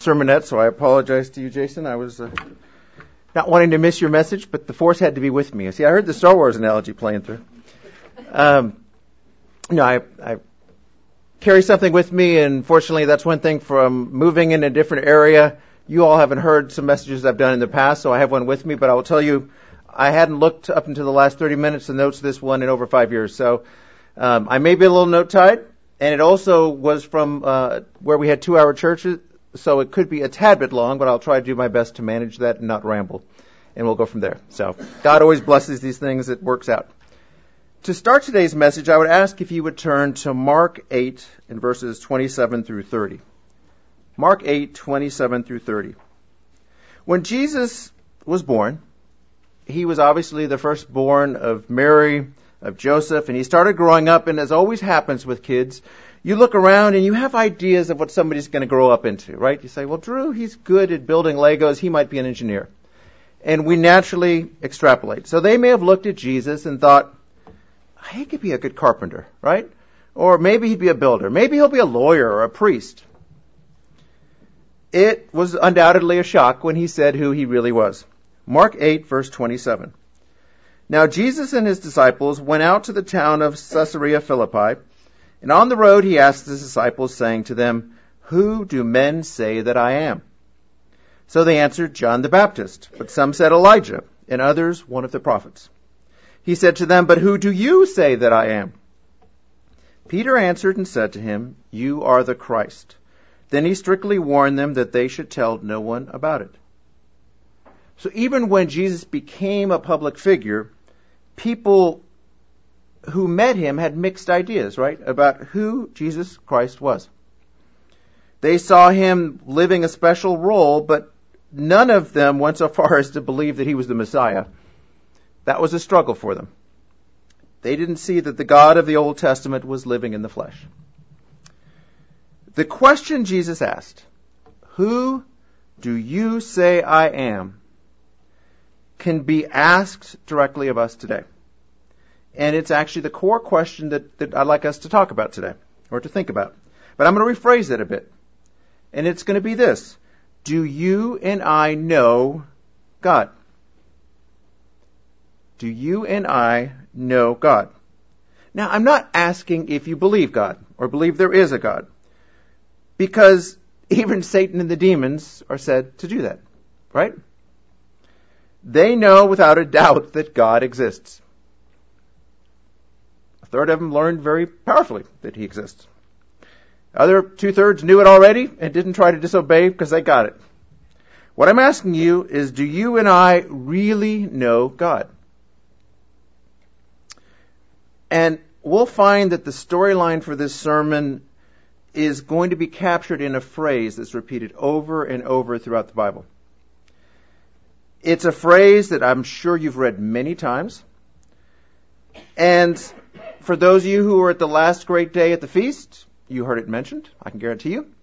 sermonette, so I apologize to you, Jason. I was not wanting to miss your message, but the Force had to be with me. See, I heard the Star Wars analogy playing through. I carry something with me, and fortunately that's one thing from moving in a different area. You all haven't heard some messages I've done in the past, so I have one with me, but I will tell you, I hadn't looked up until the last 30 minutes the notes of this one in over 5 years, so I may be a little note-tied, and it also was from where we had 2-hour churches, so it could be a tad bit long, but I'll try to do my best to manage that and not ramble, and we'll go from there. So God always blesses these things. It works out. To start today's message, I would ask if you would turn to Mark 8 in verses 27 through 30. Mark 8, 27 through 30. When Jesus was born, he was obviously the firstborn of Mary, of Joseph, and he started growing up, and as always happens with kids, you look around and you have ideas of what somebody's going to grow up into, right? You say, well, Drew, he's good at building Legos. He might be an engineer. And we naturally extrapolate. So they may have looked at Jesus and thought, he could be a good carpenter, right? Or maybe he'd be a builder. Maybe he'll be a lawyer or a priest. It was undoubtedly a shock when he said who he really was. Mark 8, verse 27. Now Jesus and his disciples went out to the town of Caesarea Philippi, and on the road he asked his disciples, saying to them, "Who do men say that I am?" So they answered, "John the Baptist, but some said Elijah, and others one of the prophets." He said to them, "But who do you say that I am?" Peter answered and said to him, "You are the Christ." Then he strictly warned them that they should tell no one about it. So even when Jesus became a public figure, people who met him had mixed ideas, right, about who Jesus Christ was. They saw him living a special role, but none of them went so far as to believe that he was the Messiah. That was a struggle for them. They didn't see that the God of the Old Testament was living in the flesh. The question Jesus asked, "Who do you say I am?" can be asked directly of us today. And it's actually the core question that I'd like us to talk about today, or to think about. But I'm going to rephrase it a bit. And it's going to be this: do you and I know God? Do you and I know God? Now, I'm not asking if you believe God, or believe there is a God, because even Satan and the demons are said to do that, right? They know without a doubt that God exists. A third of them learned very powerfully that he exists. Other 2/3 knew it already and didn't try to disobey because they got it. What I'm asking you is, do you and I really know God? And we'll find that the storyline for this sermon is going to be captured in a phrase that's repeated over and over throughout the Bible. It's a phrase that I'm sure you've read many times. And for those of you who were at the last great day at the feast, you heard it mentioned, I can guarantee you.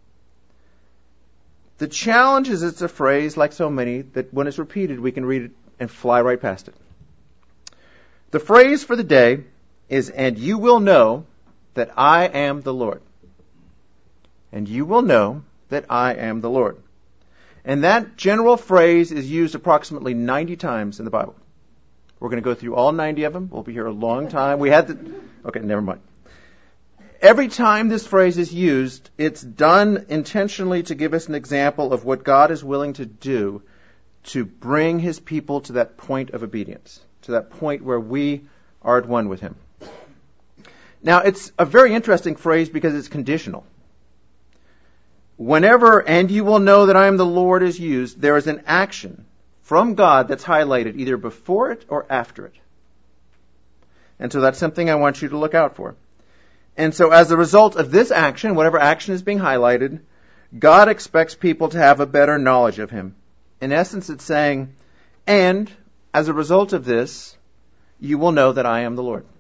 The challenge is it's a phrase, like so many, that when it's repeated, we can read it and fly right past it. The phrase for the day is, "And you will know that I am the Lord." And you will know that I am the Lord. And that general phrase is used approximately 90 times in the Bible. We're going to go through all 90 of them. We'll be here a long time. Okay, never mind. Every time this phrase is used, it's done intentionally to give us an example of what God is willing to do to bring his people to that point of obedience, to that point where we are at one with him. Now, it's a very interesting phrase because it's conditional. Whenever "and you will know that I am the Lord" is used, there is an action from God that's highlighted either before it or after it. And so that's something I want you to look out for. And so as a result of this action, whatever action is being highlighted, God expects people to have a better knowledge of him. In essence, it's saying, "And as a result of this, you will know that I am the Lord."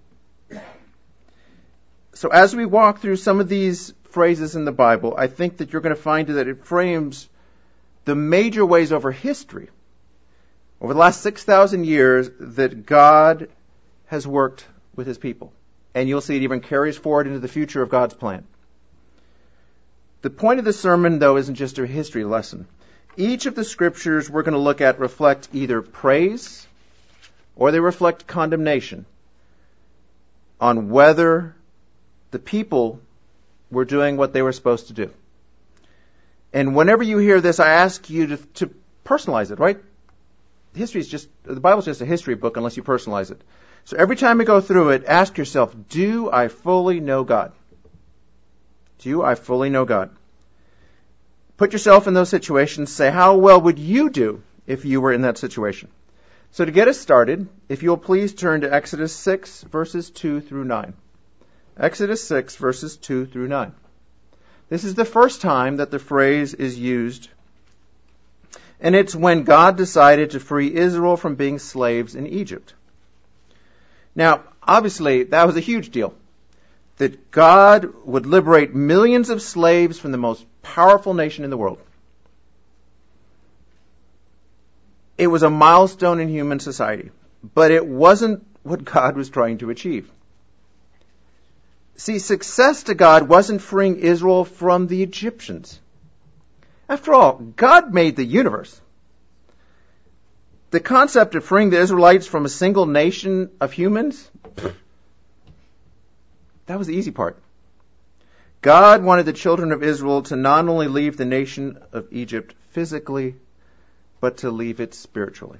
So as we walk through some of these phrases in the Bible, I think that you're going to find that it frames the major ways over history, over the last 6,000 years, that God has worked with his people. And you'll see it even carries forward into the future of God's plan. The point of the sermon, though, isn't just a history lesson. Each of the scriptures we're going to look at reflect either praise or they reflect condemnation on whether the people were doing what they were supposed to do. And whenever you hear this, I ask you to personalize it, right? The Bible's just a history book unless you personalize it. So every time you go through it, ask yourself, do I fully know God? Do I fully know God? Put yourself in those situations. Say, how well would you do if you were in that situation? So to get us started, if you'll please turn to Exodus 6, verses 2 through 9. Exodus 6, verses 2 through 9. This is the first time that the phrase is used, and it's when God decided to free Israel from being slaves in Egypt. Now, obviously, that was a huge deal, that God would liberate millions of slaves from the most powerful nation in the world. It was a milestone in human society, but it wasn't what God was trying to achieve. See, success to God wasn't freeing Israel from the Egyptians. After all, God made the universe. The concept of freeing the Israelites from a single nation of humans, that was the easy part. God wanted the children of Israel to not only leave the nation of Egypt physically, but to leave it spiritually.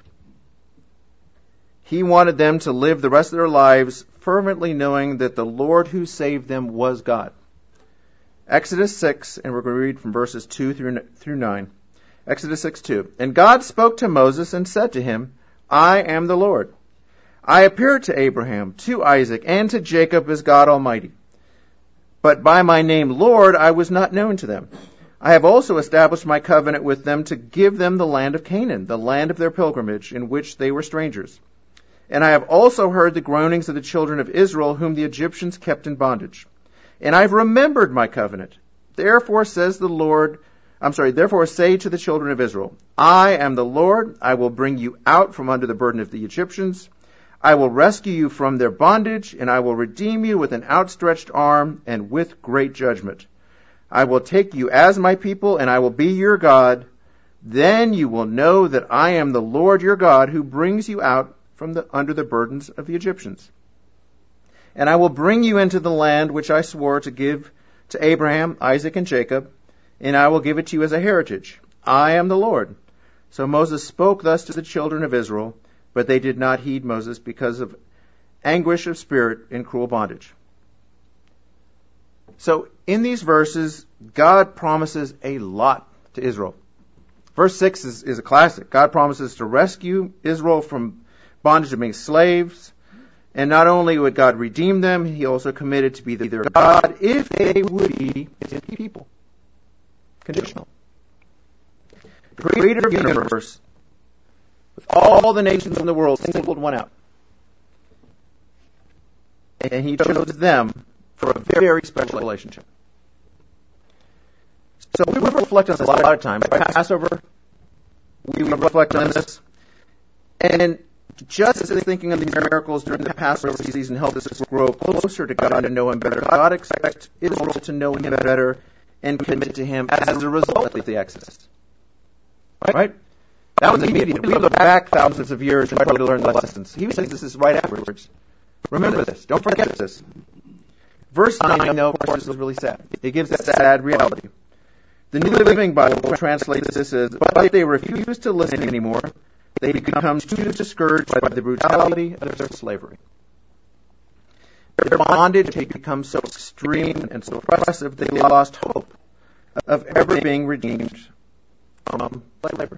He wanted them to live the rest of their lives fervently knowing that the Lord who saved them was God. Exodus 6, and we're going to read from verses 2 through 9. Exodus 6:2. And God spoke to Moses and said to him, I am the Lord. I appeared to Abraham, to Isaac, and to Jacob as God Almighty. But by my name, Lord, I was not known to them. I have also established my covenant with them to give them the land of Canaan, the land of their pilgrimage, in which they were strangers. And I have also heard the groanings of the children of Israel, whom the Egyptians kept in bondage. And I have remembered my covenant. Therefore say to the children of Israel, I am the Lord. I will bring you out from under the burden of the Egyptians. I will rescue you from their bondage, and I will redeem you with an outstretched arm and with great judgment. I will take you as my people, and I will be your God. Then you will know that I am the Lord your God, who brings you out from under the burdens of the Egyptians. And I will bring you into the land which I swore to give to Abraham, Isaac, and Jacob, and I will give it to you as a heritage. I am the Lord. So Moses spoke thus to the children of Israel, but they did not heed Moses because of anguish of spirit in cruel bondage. So in these verses, God promises a lot to Israel. Verse 6 is a classic. God promises to rescue Israel from bondage of being slaves. And not only would God redeem them, he also committed to be their God if they would be his people. Conditional. The creator of the universe, with all the nations in the world, singled one out. And he chose them for a very special relationship. So we reflect on this a lot of times. By Passover, we reflect on this. And just as thinking of these miracles during the Passover season helps us grow closer to God and know him better, God expects Israel to know him better and commit to him as a result of the Exodus. Right? That was immediate. We look back thousands of years and try to learn the lessons. He says this is right afterwards. Remember this. Don't forget this. Verse 9, though, of course, is really sad. It gives that sad reality. The New Living Bible translates this as, but they refuse to listen anymore. They become too discouraged by the brutality of their slavery. Their bondage had become so extreme and so oppressive that they lost hope of ever being redeemed from slavery.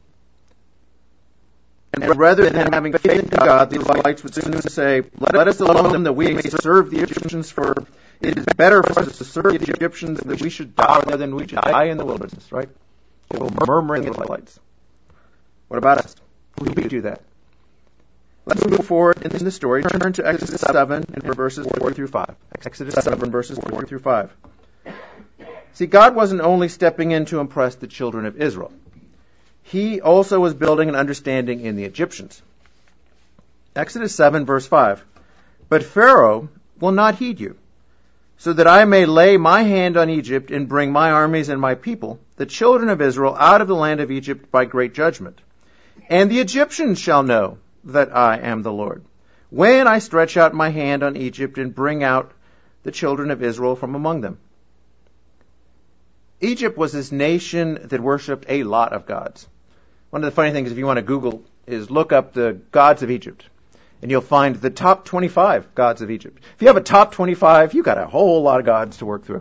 And rather than having faith in God, the Israelites would soon say, let us alone that we may serve the Egyptians, for it is better for us to serve the Egyptians that we should die than we should die in the wilderness, right? They were murmuring Israelites. What about us? We do that. Let's move forward in the story. Turn to Exodus 7 and verses 4 through 5. Exodus 7 verses 4 through 5. See, God wasn't only stepping in to impress the children of Israel. He also was building an understanding in the Egyptians. Exodus 7 verse 5. But Pharaoh will not heed you. so that I may lay my hand on Egypt and bring my armies and my people, the children of Israel, out of the land of Egypt by great judgment. And the Egyptians shall know that I am the Lord, when I stretch out my hand on Egypt and bring out the children of Israel from among them. Egypt was this nation that worshipped a lot of gods. One of the funny things, if you want to Google, is look up the gods of Egypt, and you'll find the top 25 gods of Egypt. If you have a top 25, you've got a whole lot of gods to work through.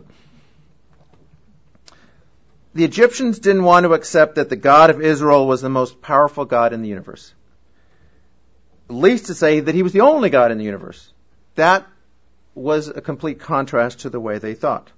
The Egyptians didn't want to accept that the God of Israel was the most powerful God in the universe. At least to say that he was the only God in the universe. That was a complete contrast to the way they thought.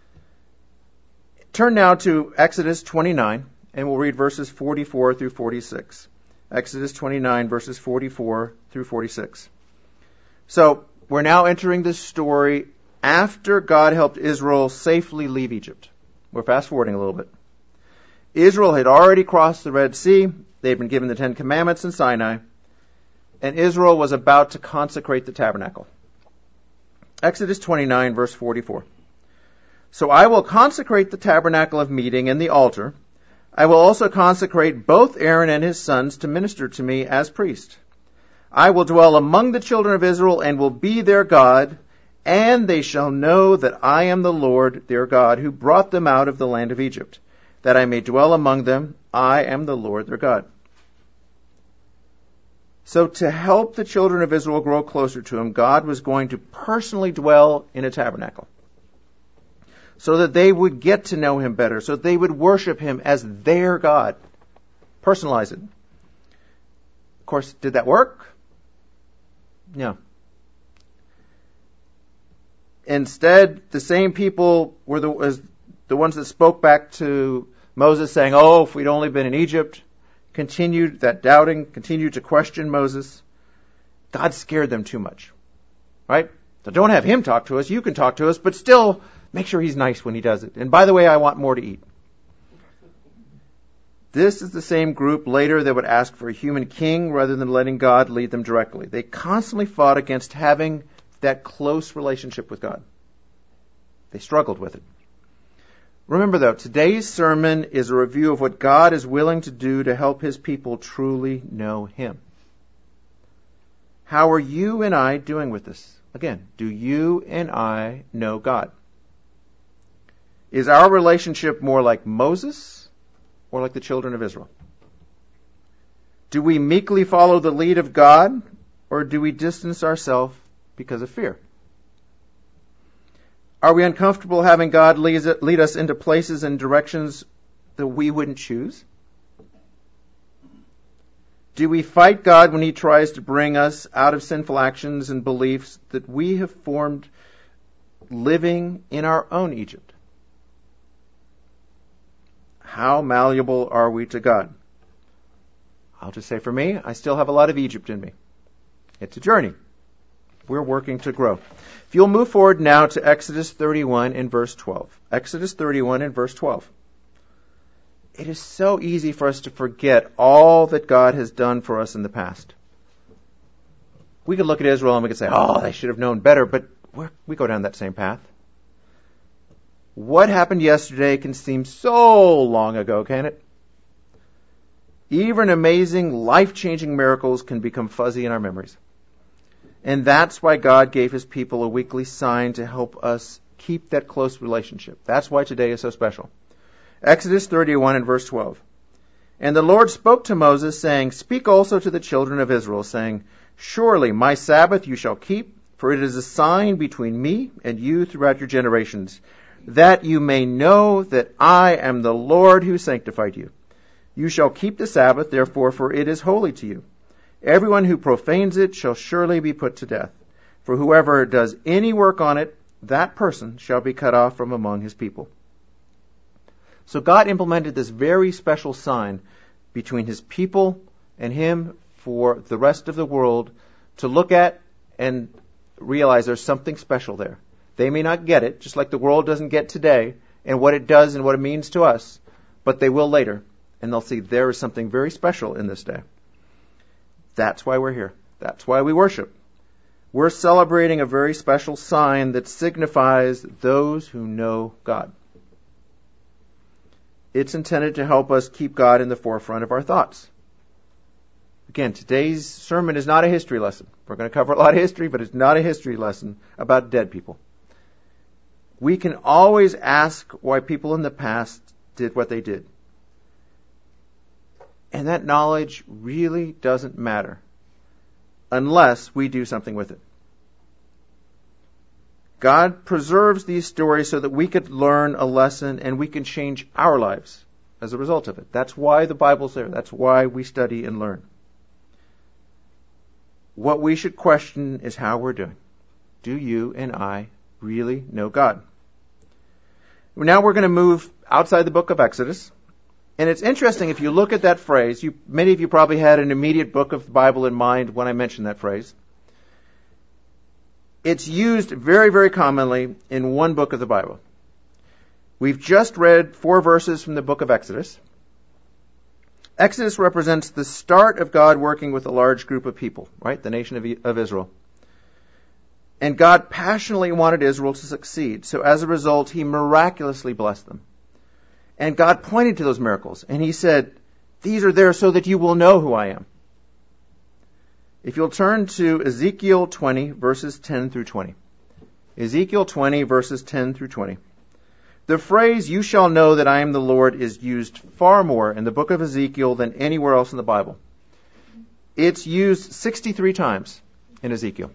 Turn now to Exodus 29, and we'll read verses 44 through 46. Exodus 29, verses 44 through 46. So, we're now entering this story after God helped Israel safely leave Egypt. We're fast-forwarding a little bit. Israel had already crossed the Red Sea. They had been given the Ten Commandments in Sinai. And Israel was about to consecrate the tabernacle. Exodus 29, verse 44. So I will consecrate the tabernacle of meeting and the altar. I will also consecrate both Aaron and his sons to minister to me as priest. I will dwell among the children of Israel and will be their God, and they shall know that I am the Lord their God, who brought them out of the land of Egypt, that I may dwell among them. I am the Lord their God. So to help the children of Israel grow closer to him, God was going to personally dwell in a tabernacle, so that they would get to know him better, so they would worship him as their God. Personalize it. Of course, did that work? No. Instead, the same people were the ones that spoke back to Moses saying, oh, if we'd only been in Egypt, continued that doubting, continued to question Moses. God scared them too much. Right? So don't have him talk to us. You can talk to us, but still make sure he's nice when he does it. And by the way, I want more to eat. This is the same group later that would ask for a human king rather than letting God lead them directly. They constantly fought against having that close relationship with God. They struggled with it. Remember, though, today's sermon is a review of what God is willing to do to help his people truly know him. How are you and I doing with this? Again, do you and I know God? Is our relationship more like Moses or like the children of Israel? Do we meekly follow the lead of God, or do we distance ourselves because of fear? Are we uncomfortable having God lead us into places and directions that we wouldn't choose? Do we fight God when he tries to bring us out of sinful actions and beliefs that we have formed living in our own Egypt? How malleable are we to God? I'll just say for me, I still have a lot of Egypt in me. It's a journey. We're working to grow. If you'll move forward now to Exodus 31 and verse 12. Exodus 31 and verse 12. It is so easy for us to forget all that God has done for us in the past. We could look at Israel and we could say, oh, they should have known better, but we go down that same path. What happened yesterday can seem so long ago, can it? Even amazing, life-changing miracles can become fuzzy in our memories. And that's why God gave his people a weekly sign to help us keep that close relationship. That's why today is so special. Exodus 31 and verse 12. And the Lord spoke to Moses, saying, Speak also to the children of Israel, saying, Surely my Sabbath you shall keep, for it is a sign between me and you throughout your generations, that you may know that I am the Lord who sanctified you. You shall keep the Sabbath, therefore, for it is holy to you. Everyone who profanes it shall surely be put to death. For whoever does any work on it, that person shall be cut off from among his people. So God implemented this very special sign between his people and him for the rest of the world to look at and realize there's something special there. They may not get it, just like the world doesn't get today and what it does and what it means to us, but they will later, and they'll see there is something very special in this day. That's why we're here. That's why we worship. We're celebrating a very special sign that signifies those who know God. It's intended to help us keep God in the forefront of our thoughts. Again, today's sermon is not a history lesson. We're going to cover a lot of history, but it's not a history lesson about dead people. We can always ask why people in the past did what they did. And that knowledge really doesn't matter unless we do something with it. God preserves these stories so that we could learn a lesson and we can change our lives as a result of it. That's why the Bible's there. That's why we study and learn. What we should question is how we're doing. Do you and I really know God? Now we're going to move outside the book of Exodus. And it's interesting, if you look at that phrase, many of you probably had an immediate book of the Bible in mind when I mentioned that phrase. It's used very, very commonly in one book of the Bible. We've just read 4 verses from the book of Exodus. Exodus represents the start of God working with a large group of people, right? The nation of Israel. And God passionately wanted Israel to succeed. So as a result, he miraculously blessed them. And God pointed to those miracles. And he said, these are there so that you will know who I am. If you'll turn to Ezekiel 20, verses 10 through 20. Ezekiel 20, verses 10 through 20. The phrase, you shall know that I am the Lord, is used far more in the book of Ezekiel than anywhere else in the Bible. It's used 63 times in Ezekiel.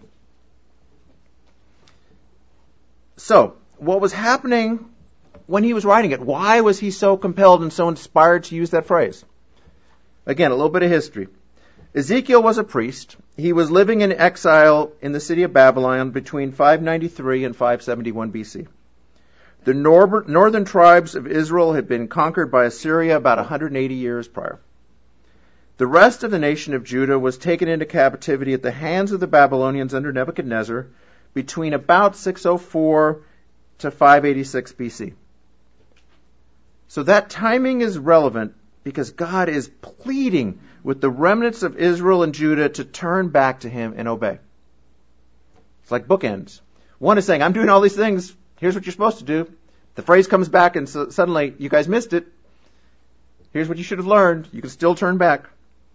So, what was happening when he was writing it? Why was he so compelled and so inspired to use that phrase? Again, a little bit of history. Ezekiel was a priest. He was living in exile in the city of Babylon between 593 and 571 BC. The northern tribes of Israel had been conquered by Assyria about 180 years prior. The rest of the nation of Judah was taken into captivity at the hands of the Babylonians under Nebuchadnezzar between about 604 to 586 BC. So that timing is relevant because God is pleading with the remnants of Israel and Judah to turn back to him and obey. It's like bookends. One is saying, I'm doing all these things. Here's what you're supposed to do. The phrase comes back and suddenly, you guys missed it. Here's what you should have learned. You can still turn back.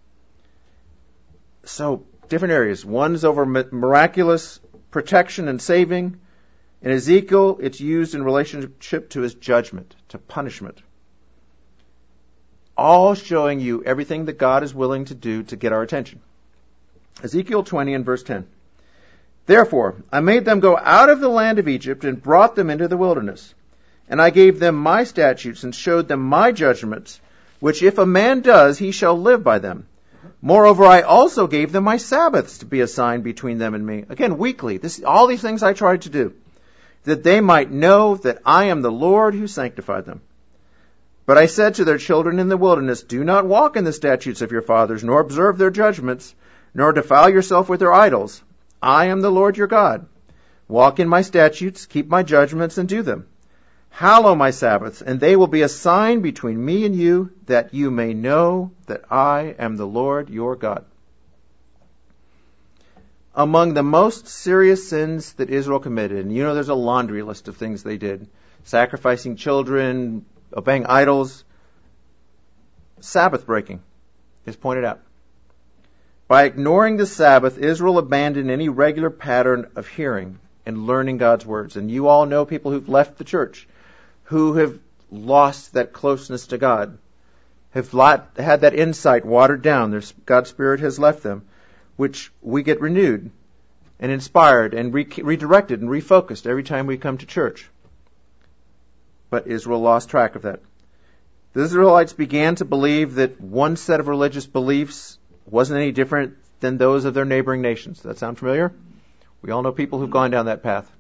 So, different areas. One's over miraculous protection and saving. In Ezekiel, it's used in relationship to his judgment, to punishment. All showing you everything that God is willing to do to get our attention. Ezekiel 20 and verse 10. Therefore, I made them go out of the land of Egypt and brought them into the wilderness. And I gave them my statutes and showed them my judgments, which if a man does, he shall live by them. Moreover, I also gave them my Sabbaths to be a sign between them and me. Again, weekly. All these things I tried to do, that they might know that I am the Lord who sanctified them. But I said to their children in the wilderness, do not walk in the statutes of your fathers, nor observe their judgments, nor defile yourself with their idols. I am the Lord your God. Walk in my statutes, keep my judgments, and do them. Hallow my Sabbaths, and they will be a sign between me and you, that you may know that I am the Lord your God. Among the most serious sins that Israel committed, and you know there's a laundry list of things they did, sacrificing children, obeying idols, Sabbath breaking is pointed out. By ignoring the Sabbath, Israel abandoned any regular pattern of hearing and learning God's words. And you all know people who've left the church, who have lost that closeness to God, have had that insight watered down. God's Spirit has left them, which we get renewed and inspired and redirected and refocused every time we come to church. But Israel lost track of that. The Israelites began to believe that one set of religious beliefs wasn't any different than those of their neighboring nations. Does that sound familiar? We all know people who've gone down that path.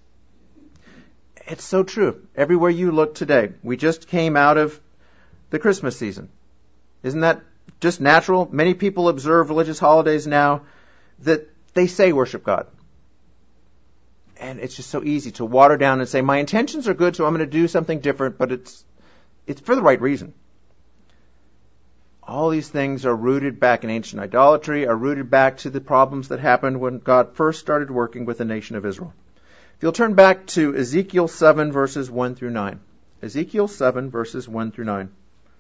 It's so true. Everywhere you look today, we just came out of the Christmas season. Isn't that just natural? Many people observe religious holidays now that they say worship God. And it's just so easy to water down and say, my intentions are good, so I'm going to do something different, but it's for the right reason. All these things are rooted back in ancient idolatry, are rooted back to the problems that happened when God first started working with the nation of Israel. If you'll turn back to Ezekiel 7, verses 1 through 9. Ezekiel 7, verses 1 through 9.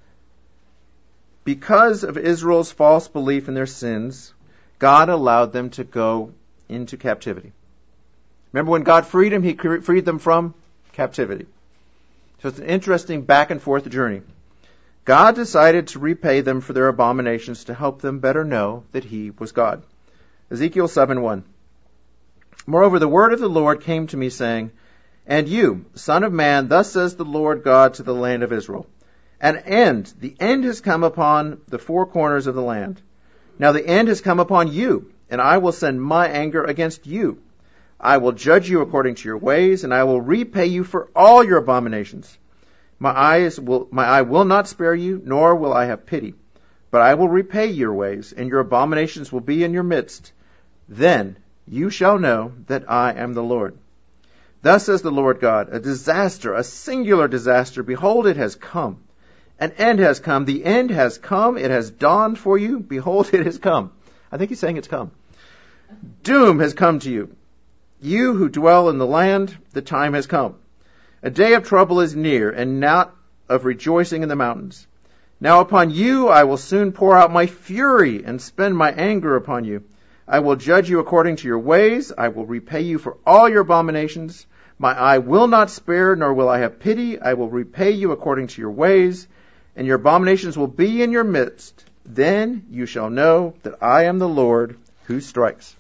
Because of Israel's false belief in their sins, God allowed them to go into captivity. Remember when God freed them, He freed them from captivity. So it's an interesting back and forth journey. God decided to repay them for their abominations to help them better know that He was God. Ezekiel 7:1. Moreover, the word of the Lord came to me, saying, And you, son of man, thus says the Lord God to the land of Israel, the end has come upon the four corners of the land. Now the end has come upon you, and I will send my anger against you. I will judge you according to your ways, and I will repay you for all your abominations. My eye will not spare you, nor will I have pity. But I will repay your ways, and your abominations will be in your midst. Then you shall know that I am the Lord. Thus says the Lord God, a disaster, a singular disaster. Behold, it has come. An end has come. The end has come. It has dawned for you. Behold, it has come. I think he's saying it's come. Doom has come to you. You who dwell in the land, the time has come. A day of trouble is near, and not of rejoicing in the mountains. Now upon you I will soon pour out my fury and spend my anger upon you. I will judge you according to your ways. I will repay you for all your abominations. My eye will not spare, nor will I have pity. I will repay you according to your ways, and your abominations will be in your midst. Then you shall know that I am the Lord who strikes.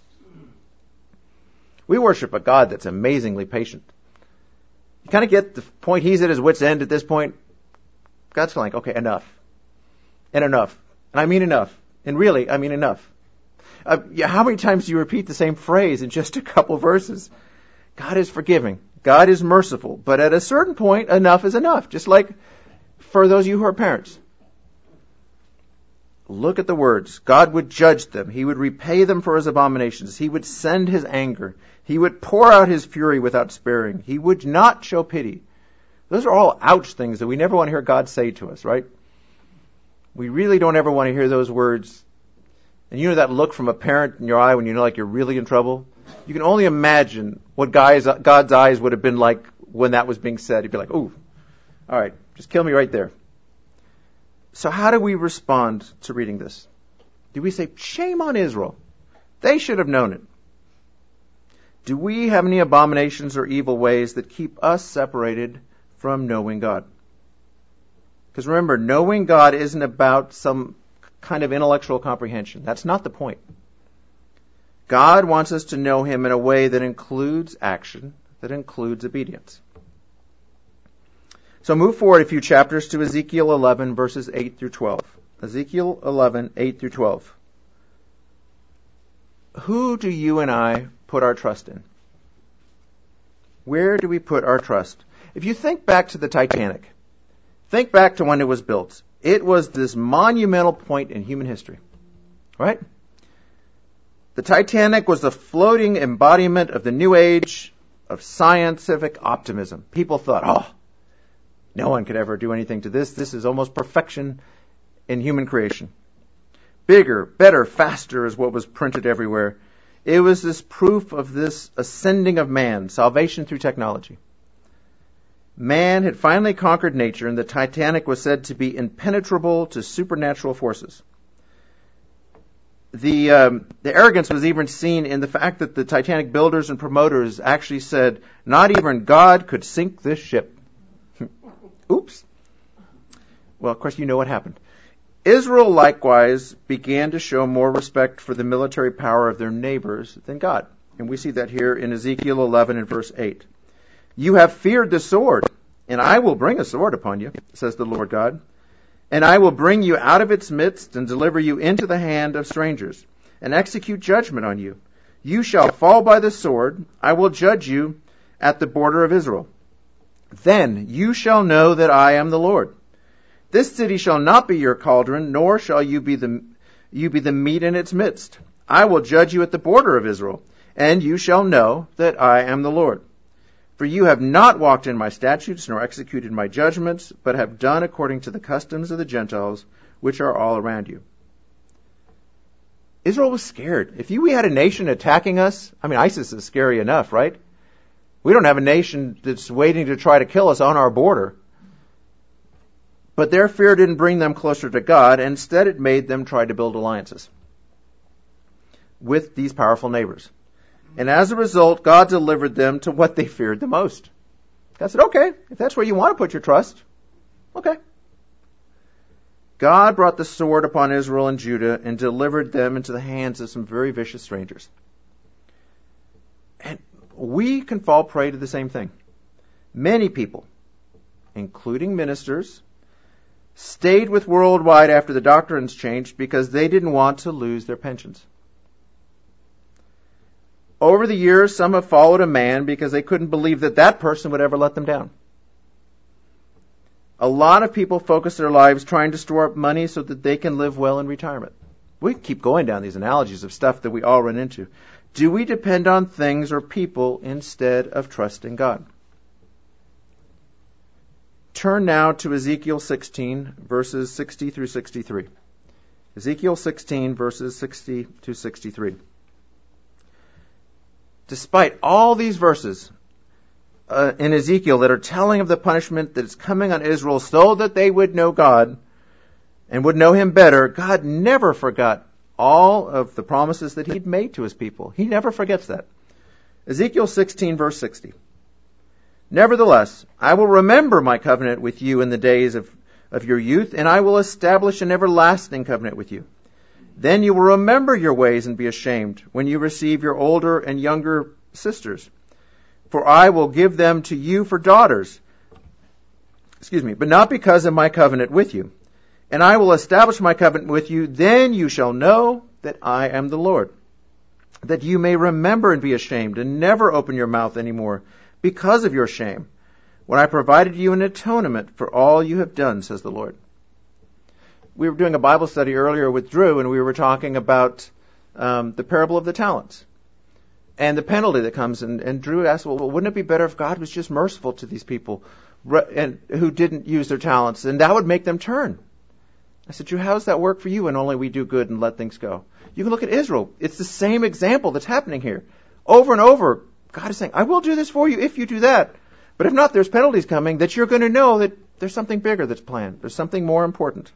We worship a God that's amazingly patient. You kind of get the point. He's at his wit's end at this point. God's like, okay, enough. And enough. And I mean enough. And really, I mean enough. How many times do you repeat the same phrase in just a couple verses? God is forgiving. God is merciful. But at a certain point, enough is enough. Just like for those of you who are parents. Look at the words. God would judge them. He would repay them for his abominations. He would send his anger. He would pour out his fury without sparing. He would not show pity. Those are all ouch things that we never want to hear God say to us, right? We really don't ever want to hear those words. And you know that look from a parent in your eye when you know like you're really in trouble? You can only imagine what God's eyes would have been like when that was being said. He'd be like, ooh, all right, just kill me right there. So how do we respond to reading this? Do we say, shame on Israel? They should have known it. Do we have any abominations or evil ways that keep us separated from knowing God? Because remember, knowing God isn't about some kind of intellectual comprehension. That's not the point. God wants us to know him in a way that includes action, that includes obedience. So move forward a few chapters to Ezekiel 11, verses 8 through 12. Ezekiel 11, 8 through 12. Who do you and I put our trust in? Where do we put our trust? If you think back to the Titanic, think back to when it was built. It was this monumental point in human history, right? The Titanic was the floating embodiment of the new age of scientific optimism. People thought, oh, no one could ever do anything to this. This is almost perfection in human creation. Bigger, better, faster is what was printed everywhere. It was this proof of this ascending of man, salvation through technology. Man had finally conquered nature, and the Titanic was said to be impenetrable to supernatural forces. The arrogance was even seen in the fact that the Titanic builders and promoters actually said, not even God could sink this ship. Oops. Well, of course, you know what happened. Israel likewise began to show more respect for the military power of their neighbors than God. And we see that here in Ezekiel 11 and verse 8. You have feared the sword, and I will bring a sword upon you, says the Lord God. And I will bring you out of its midst and deliver you into the hand of strangers, and execute judgment on you. You shall fall by the sword. I will judge you at the border of Israel. Then you shall know that I am the Lord. This city shall not be your cauldron, nor shall you be the meat in its midst. I will judge you at the border of Israel, and you shall know that I am the Lord. For you have not walked in my statutes, nor executed my judgments, but have done according to the customs of the Gentiles, which are all around you. Israel was scared. If we had a nation attacking us, ISIS is scary enough, right? We don't have a nation that's waiting to try to kill us on our border. But their fear didn't bring them closer to God. Instead, it made them try to build alliances with these powerful neighbors. And as a result, God delivered them to what they feared the most. God said, okay, if that's where you want to put your trust, okay. God brought the sword upon Israel and Judah and delivered them into the hands of some very vicious strangers. And we can fall prey to the same thing. Many people, including ministers, stayed with Worldwide after the doctrines changed because they didn't want to lose their pensions. Over the years, some have followed a man because they couldn't believe that that person would ever let them down. A lot of people focus their lives trying to store up money so that they can live well in retirement. We keep going down these analogies of stuff that we all run into. Do we depend on things or people instead of trusting God? Turn now to Ezekiel 16, verses 60 through 63. Ezekiel 16, verses 60 to 63. Despite all these verses in Ezekiel that are telling of the punishment that is coming on Israel so that they would know God and would know Him better, God never forgot all of the promises that He'd made to His people. He never forgets that. Ezekiel 16, verse 60. Nevertheless, I will remember my covenant with you in the days of your youth, and I will establish an everlasting covenant with you. Then you will remember your ways and be ashamed when you receive your older and younger sisters. For I will give them to you for daughters. But not because of my covenant with you. And I will establish my covenant with you. Then you shall know that I am the Lord. That you may remember and be ashamed and never open your mouth anymore because of your shame, when I provided you an atonement for all you have done, says the Lord. We were doing a Bible study earlier with Drew, and we were talking about the parable of the talents and the penalty that comes. And Drew asked, well, wouldn't it be better if God was just merciful to these people and who didn't use their talents, and that would make them turn? I said, Drew, how does that work for you when only we do good and let things go? You can look at Israel. It's the same example that's happening here. Over and over, God is saying, I will do this for you if you do that. But if not, there's penalties coming that you're going to know that there's something bigger that's planned. There's something more important.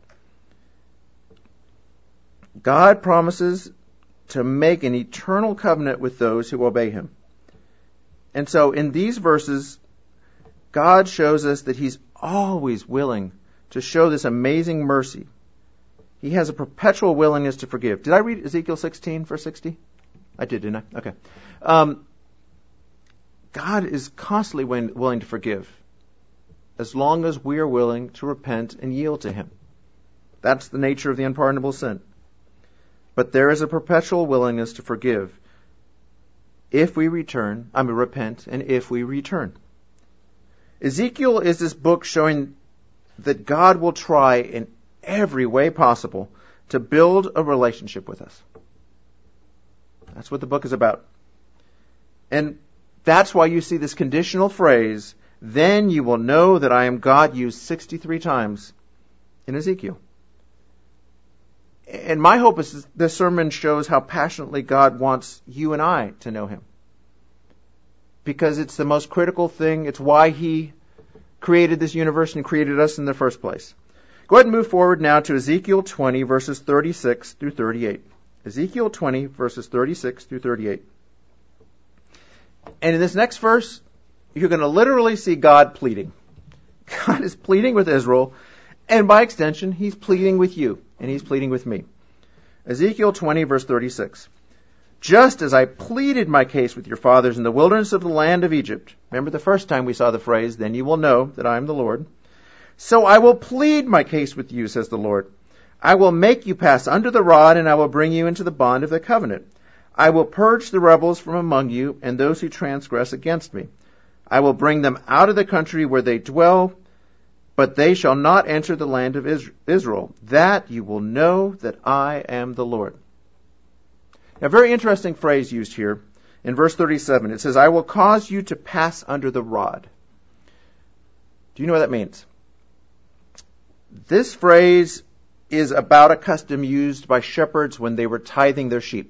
God promises to make an eternal covenant with those who obey Him. And so in these verses, God shows us that He's always willing to show this amazing mercy. He has a perpetual willingness to forgive. Did I read Ezekiel 16, verse 60? I did, didn't I? Okay. God is constantly willing to forgive as long as we are willing to repent and yield to Him. That's the nature of the unpardonable sin. But there is a perpetual willingness to forgive if we repent and if we return. Ezekiel is this book showing that God will try in every way possible to build a relationship with us. That's what the book is about. And that's why you see this conditional phrase, then you will know that I am God, used 63 times in Ezekiel. And my hope is this sermon shows how passionately God wants you and I to know Him. Because it's the most critical thing. It's why He created this universe and created us in the first place. Go ahead and move forward now to Ezekiel 20, verses 36 through 38. Ezekiel 20, verses 36 through 38. And in this next verse, you're going to literally see God pleading. God is pleading with Israel, and by extension, He's pleading with you, and He's pleading with me. Ezekiel 20, verse 36. Just as I pleaded my case with your fathers in the wilderness of the land of Egypt. Remember the first time we saw the phrase, then you will know that I am the Lord. So I will plead my case with you, says the Lord. I will make you pass under the rod, and I will bring you into the bond of the covenant. I will purge the rebels from among you and those who transgress against me. I will bring them out of the country where they dwell, but they shall not enter the land of Israel. That you will know that I am the Lord. A very interesting phrase used here In verse 37, it says, I will cause you to pass under the rod. Do you know what that means? This phrase is about a custom used by shepherds when they were tithing their sheep.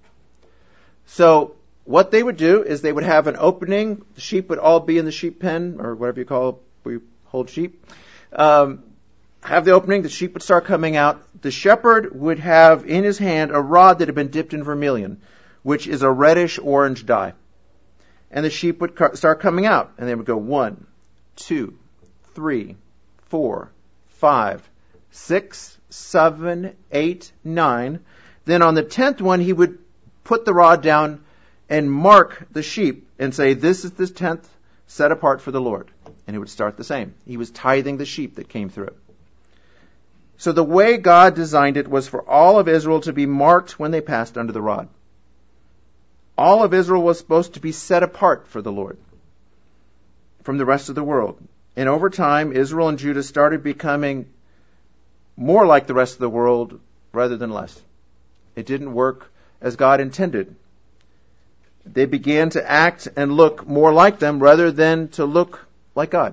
So what they would do is they would have an opening. The sheep would all be in the sheep pen, or whatever you call it, where you hold sheep. Have the opening, the sheep would start coming out. The shepherd would have in his hand a rod that had been dipped in vermilion, which is a reddish-orange dye. And the sheep would start coming out, and they would go 1, 2, 3, 4, 5, 6, 7, 8, 9. Then on the 10th one, he would put the rod down and mark the sheep and say, this is the 10th set apart for the Lord. And he would start the same. He was tithing the sheep that came through. So the way God designed it was for all of Israel to be marked when they passed under the rod. All of Israel was supposed to be set apart for the Lord from the rest of the world. And over time, Israel and Judah started becoming more like the rest of the world rather than less. It didn't work as God intended. They began to act and look more like them rather than to look like God.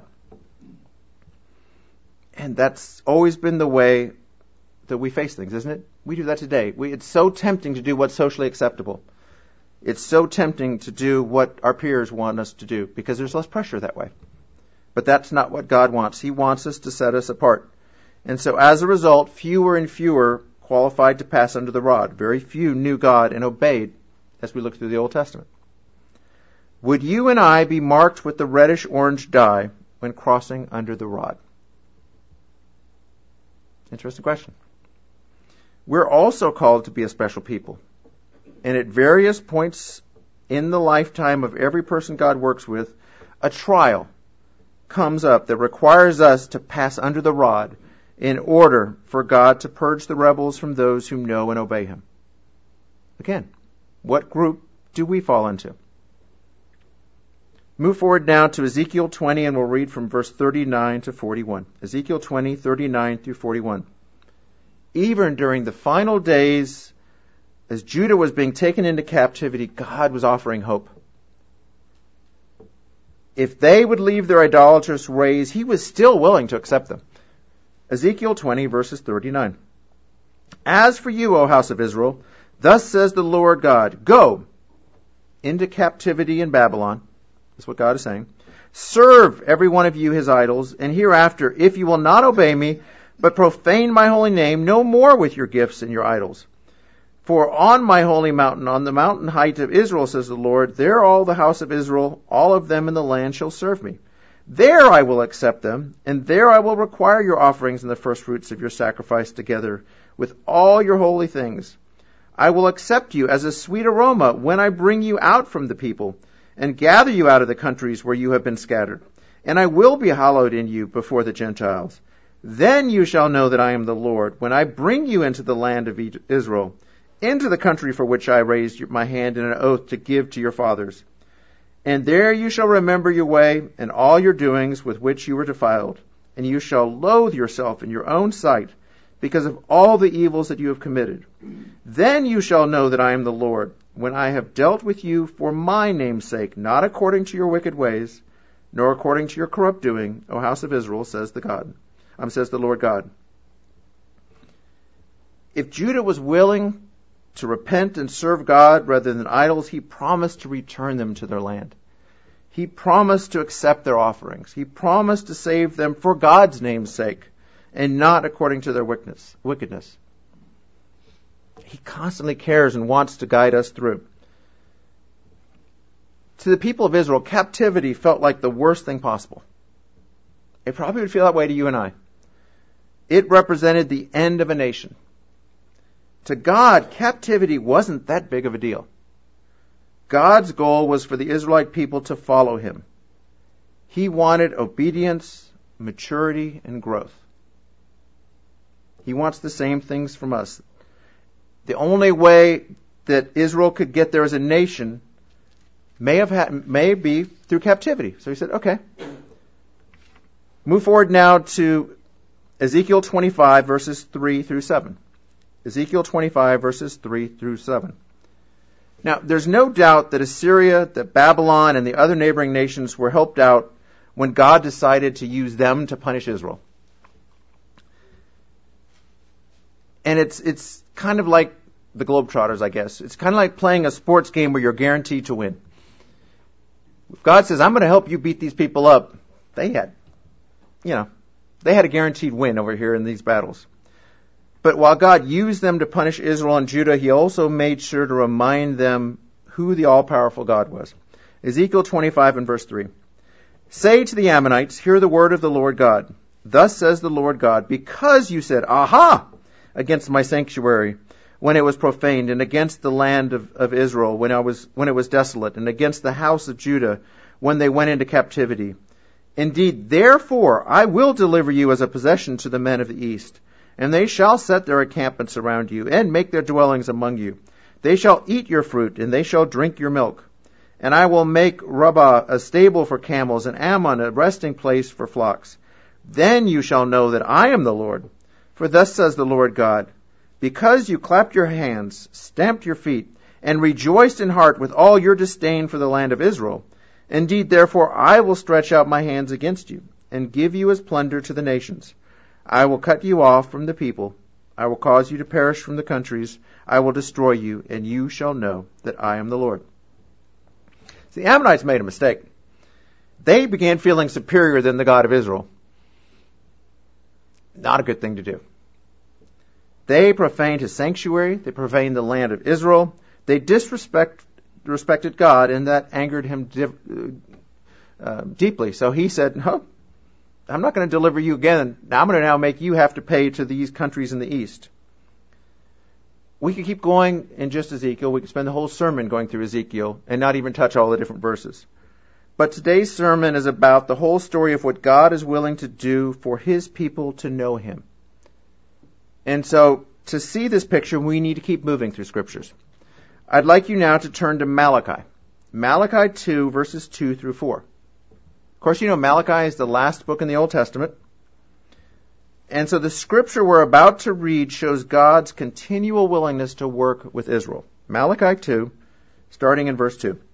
And that's always been the way that we face things, isn't it? We do that today. It's so tempting to do what's socially acceptable. It's so tempting to do what our peers want us to do because there's less pressure that way. But that's not what God wants. He wants us to set us apart. And so as a result, fewer and fewer qualified to pass under the rod. Very few knew God and obeyed as we look through the Old Testament. Would you and I be marked with the reddish-orange dye when crossing under the rod? Interesting question. We're also called to be a special people. And at various points in the lifetime of every person God works with, a trial comes up that requires us to pass under the rod in order for God to purge the rebels from those who know and obey Him. Again, what group do we fall into? Move forward now to Ezekiel 20, and we'll read from verse 39 to 41. Ezekiel 20, 39 through 41. Even during the final days, as Judah was being taken into captivity, God was offering hope. If they would leave their idolatrous ways, He was still willing to accept them. Ezekiel 20, verses 39. As for you, O house of Israel, thus says the Lord God, go into captivity in Babylon. That's what God is saying. Serve every one of you his idols, and hereafter, if you will not obey me, but profane my holy name, no more with your gifts and your idols. For on my holy mountain, on the mountain height of Israel, says the Lord, there all the house of Israel, all of them in the land shall serve me. There I will accept them, and there I will require your offerings and the first fruits of your sacrifice together with all your holy things. I will accept you as a sweet aroma when I bring you out from the people, and gather you out of the countries where you have been scattered. And I will be hallowed in you before the Gentiles. Then you shall know that I am the Lord, when I bring you into the land of Israel, into the country for which I raised my hand in an oath to give to your fathers. And there you shall remember your way and all your doings with which you were defiled. And you shall loathe yourself in your own sight because of all the evils that you have committed. Then you shall know that I am the Lord, when I have dealt with you for my name's sake, not according to your wicked ways, nor according to your corrupt doing, O house of Israel, says the Lord God. If Judah was willing to repent and serve God rather than idols, He promised to return them to their land. He promised to accept their offerings. He promised to save them for God's name's sake and not according to their wickedness. He constantly cares and wants to guide us through. To the people of Israel, captivity felt like the worst thing possible. It probably would feel that way to you and I. It represented the end of a nation. To God, captivity wasn't that big of a deal. God's goal was for the Israelite people to follow Him. He wanted obedience, maturity, and growth. He wants the same things from us. The only way that Israel could get there as a nation may be through captivity. So He said, okay. Move forward now to Ezekiel 25, verses 3 through 7. Ezekiel 25, verses 3 through 7. Now, there's no doubt that Assyria, that Babylon, and the other neighboring nations were helped out when God decided to use them to punish Israel. And it's kind of like the Globetrotters, I guess. It's kind of like playing a sports game where you're guaranteed to win. If God says, I'm going to help you beat these people up, they had a guaranteed win over here in these battles. But while God used them to punish Israel and Judah, he also made sure to remind them who the all-powerful God was. Ezekiel 25 and verse 3. Say to the Ammonites, hear the word of the Lord God. Thus says the Lord God, because you said, aha, against my sanctuary when it was profaned, and against the land of Israel when it was desolate, and against the house of Judah when they went into captivity. Indeed, therefore, I will deliver you as a possession to the men of the east. And they shall set their encampments around you, and make their dwellings among you. They shall eat your fruit, and they shall drink your milk. And I will make Rabbah a stable for camels, and Ammon a resting place for flocks. Then you shall know that I am the Lord. For thus says the Lord God, because you clapped your hands, stamped your feet, and rejoiced in heart with all your disdain for the land of Israel, indeed, therefore, I will stretch out my hands against you, and give you as plunder to the nations. I will cut you off from the people. I will cause you to perish from the countries. I will destroy you, and you shall know that I am the Lord. See, the Ammonites made a mistake. They began feeling superior than the God of Israel. Not a good thing to do. They profaned his sanctuary. They profaned the land of Israel. They disrespected God, and that angered him deeply. So he said, no, I'm not going to deliver you again. I'm going to now make you have to pay to these countries in the east. We could keep going in just Ezekiel. We could spend the whole sermon going through Ezekiel and not even touch all the different verses. But today's sermon is about the whole story of what God is willing to do for his people to know him. And so, to see this picture, we need to keep moving through scriptures. I'd like you now to turn to Malachi. Malachi 2, verses 2 through 4. Of course, you know Malachi is the last book in the Old Testament. And so the scripture we're about to read shows God's continual willingness to work with Israel. Malachi 2, starting in verse 2.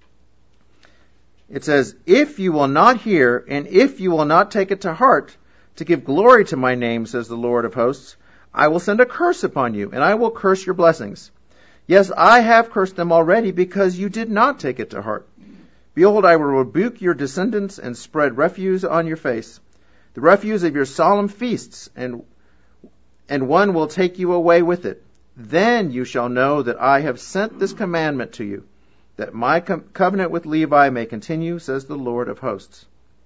It says, if you will not hear, and if you will not take it to heart, to give glory to my name, says the Lord of hosts, I will send a curse upon you, and I will curse your blessings. Yes, I have cursed them already, because you did not take it to heart. Behold, I will rebuke your descendants and spread refuse on your face, the refuse of your solemn feasts, and one will take you away with it. Then you shall know that I have sent this commandment to you, that my covenant with Levi may continue, says the Lord of hosts.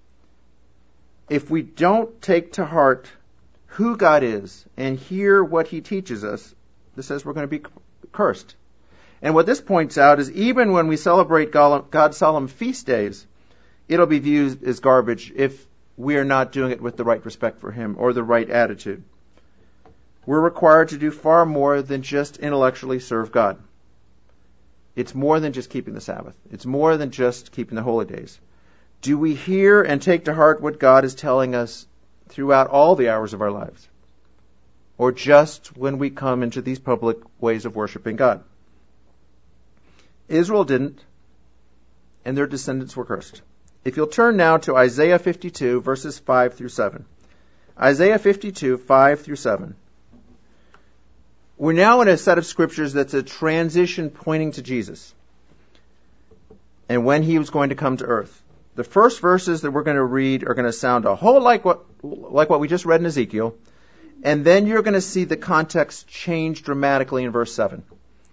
If we don't take to heart who God is and hear what he teaches us, this says we're going to be cursed. And what this points out is even when we celebrate God's solemn feast days, it'll be viewed as garbage if we are not doing it with the right respect for him or the right attitude. We're required to do far more than just intellectually serve God. It's more than just keeping the Sabbath. It's more than just keeping the holy days. Do we hear and take to heart what God is telling us throughout all the hours of our lives? Or just when we come into these public ways of worshiping God? Israel didn't, and their descendants were cursed. If you'll turn now to Isaiah 52, verses 5 through 7. Isaiah 52, 5 through 7. We're now in a set of scriptures that's a transition pointing to Jesus and when he was going to come to earth. The first verses that we're going to read are going to sound a whole like what we just read in Ezekiel, and then you're going to see the context change dramatically in verse 7.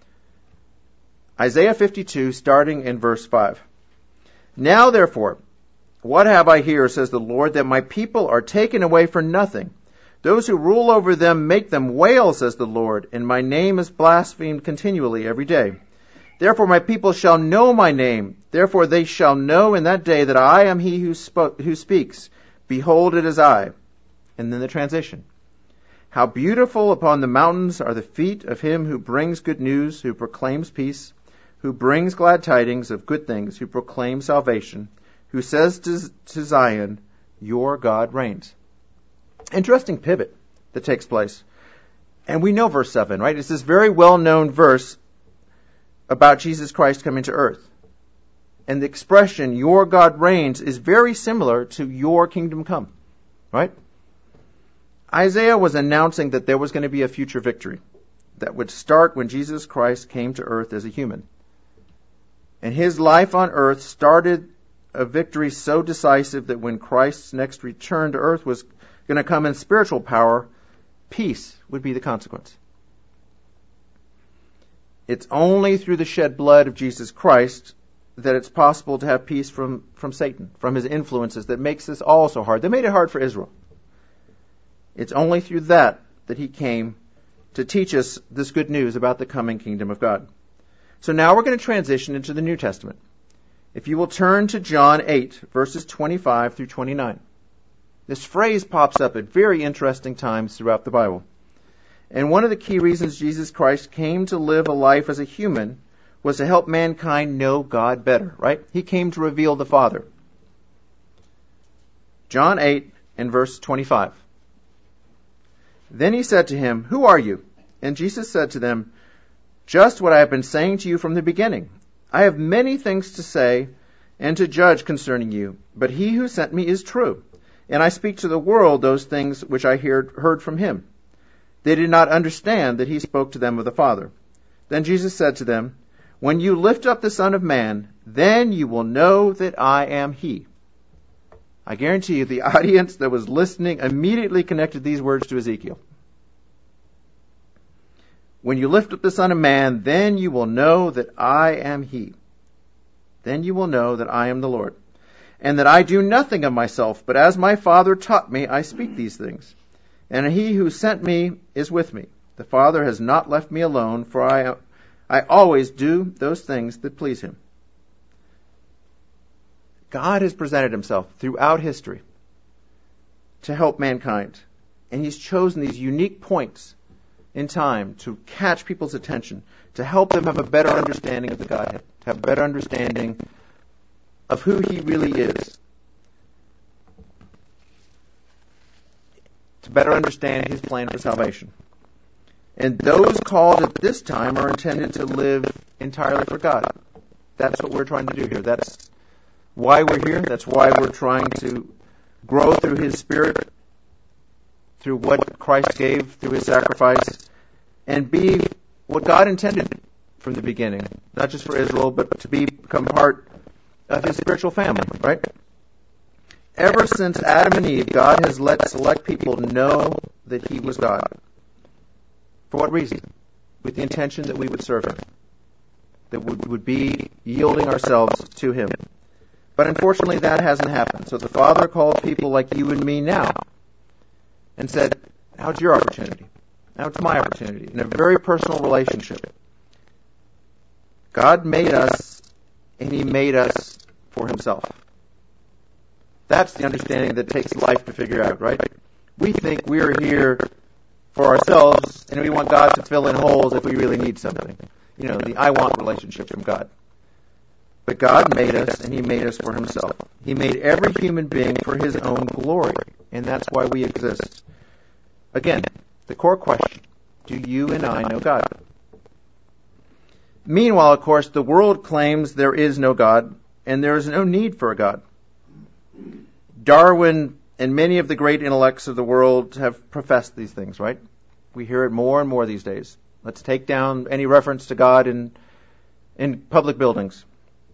Isaiah 52, starting in verse 5. Now, therefore, what have I here, says the Lord, that my people are taken away for nothing? Those who rule over them make them wail, says the Lord, and my name is blasphemed continually every day. Therefore my people shall know my name. Therefore they shall know in that day that I am he who speaks. Behold, it is I. And then the transition. How beautiful upon the mountains are the feet of him who brings good news, who proclaims peace, who brings glad tidings of good things, who proclaims salvation, who says to Zion, your God reigns. Interesting pivot that takes place. And we know verse 7, right? It's this very well-known verse about Jesus Christ coming to earth. And the expression, your God reigns, is very similar to your kingdom come. Right? Isaiah was announcing that there was going to be a future victory that would start when Jesus Christ came to earth as a human. And his life on earth started a victory so decisive that when Christ's next return to earth was going to come in spiritual power, peace would be the consequence. It's only through the shed blood of Jesus Christ that it's possible to have peace from Satan, from his influences, that makes this all so hard. That made it hard for Israel. It's only through that he came to teach us this good news about the coming kingdom of God. So now we're going to transition into the New Testament. If you will turn to John 8, verses 25 through 29. This phrase pops up at very interesting times throughout the Bible. And one of the key reasons Jesus Christ came to live a life as a human was to help mankind know God better, right? He came to reveal the Father. John 8 and verse 25. Then he said to him, who are you? And Jesus said to them, just what I have been saying to you from the beginning. I have many things to say and to judge concerning you, but he who sent me is true, and I speak to the world those things which I heard from him. They did not understand that he spoke to them of the Father. Then Jesus said to them, when you lift up the Son of Man, then you will know that I am he. I guarantee you the audience that was listening immediately connected these words to Ezekiel. When you lift up the Son of Man, then you will know that I am he. Then you will know that I am the Lord, and that I do nothing of myself, but as my Father taught me, I speak these things. And he who sent me is with me. The Father has not left me alone, for I always do those things that please him. God has presented himself throughout history to help mankind. And he's chosen these unique points in time to catch people's attention, to help them have a better understanding of the Godhead, to have a better understanding of who he really is, to better understand his plan for salvation. And those called at this time are intended to live entirely for God. That's what we're trying to do here. That's why we're here. That's why we're trying to grow through his Spirit, through what Christ gave, through his sacrifice, and be what God intended from the beginning. Not just for Israel, but to become part of his spiritual family, right? Ever since Adam and Eve, God has let select people know that he was God. For what reason? With the intention that we would serve him, that we would be yielding ourselves to him. But unfortunately, that hasn't happened. So the Father called people like you and me now and said, now it's your opportunity. Now it's my opportunity. In a very personal relationship. God made us, and he made us for himself. That's the understanding that takes life to figure out, right? We think we're here for ourselves, and we want God to fill in holes if we really need something. You know, the I want relationship from God. But God made us, and he made us for himself. He made every human being for his own glory, and that's why we exist. Again, the core question, do you and I know God? Meanwhile, of course, the world claims there is no God, and there is no need for a God. Darwin and many of the great intellects of the world have professed these things, right? We hear it more and more these days. Let's take down any reference to God in public buildings.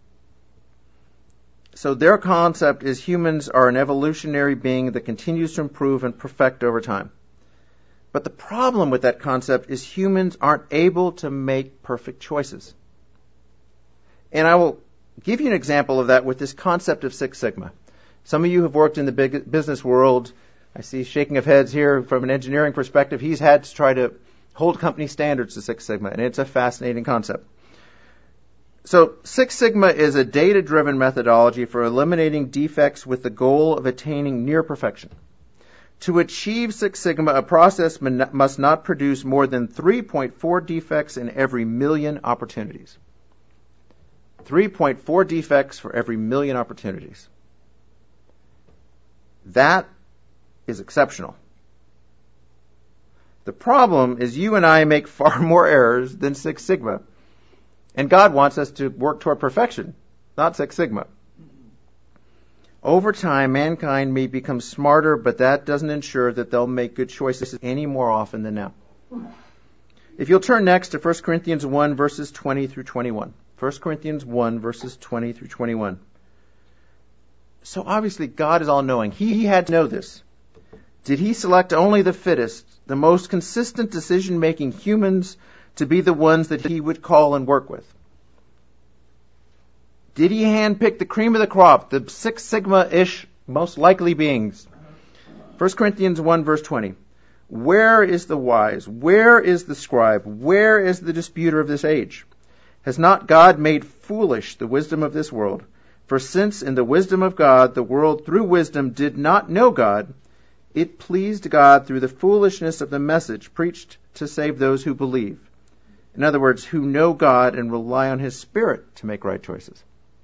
So their concept is humans are an evolutionary being that continues to improve and perfect over time. But the problem with that concept is humans aren't able to make perfect choices. And I will give you an example of that with this concept of Six Sigma. Some of you have worked in the business world. I see shaking of heads here from an engineering perspective. He's had to try to hold company standards to Six Sigma, and it's a fascinating concept. So Six Sigma is a data-driven methodology for eliminating defects with the goal of attaining near perfection. To achieve Six Sigma, a process must not produce more than 3.4 defects in every million opportunities. 3.4 defects for every million opportunities. That is exceptional. The problem is you and I make far more errors than Six Sigma. And God wants us to work toward perfection, not Six Sigma. Over time, mankind may become smarter, but that doesn't ensure that they'll make good choices any more often than now. If you'll turn next to 1 Corinthians 1, verses 20 through 21. 1 Corinthians 1, verses 20 through 21. So obviously, God is all-knowing. He had to know this. Did he select only the fittest, the most consistent decision-making humans to be the ones that he would call and work with? Did he handpick the cream of the crop, the Six Sigma-ish most likely beings? 1 Corinthians 1, verse 20. Where is the wise? Where is the scribe? Where is the disputer of this age? Has not God made foolish the wisdom of this world? For since in the wisdom of God the world through wisdom did not know God, it pleased God through the foolishness of the message preached to save those who believe. In other words, who know God and rely on His Spirit to make right choices.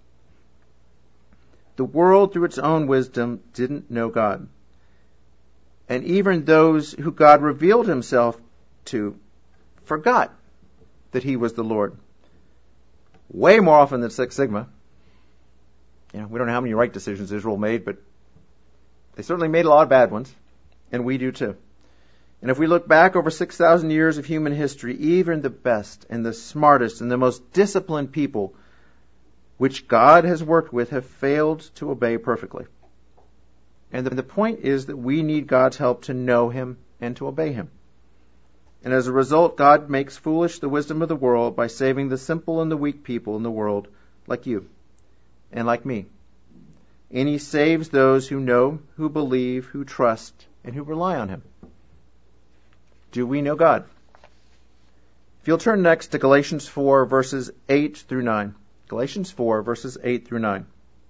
The world, through its own wisdom, didn't know God. And even those who God revealed Himself to forgot that He was the Lord. Way more often than Six Sigma. We don't know how many right decisions Israel made, but they certainly made a lot of bad ones, and we do too. And if we look back over 6,000 years of human history, even the best and the smartest and the most disciplined people which God has worked with have failed to obey perfectly. And the point is that we need God's help to know Him and to obey Him. And as a result, God makes foolish the wisdom of the world by saving the simple and the weak people in the world, like you and like me. And He saves those who know, who believe, who trust, and who rely on Him. Do we know God? If you'll turn next to Galatians 4, verses 8 through 9. Galatians 4, verses 8 through 9.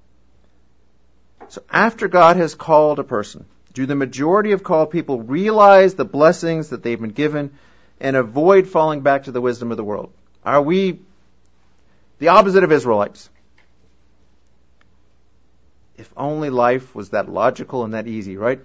So after God has called a person, do the majority of called people realize the blessings that they've been given and avoid falling back to the wisdom of the world? Are we the opposite of Israelites? If only life was that logical and that easy, right?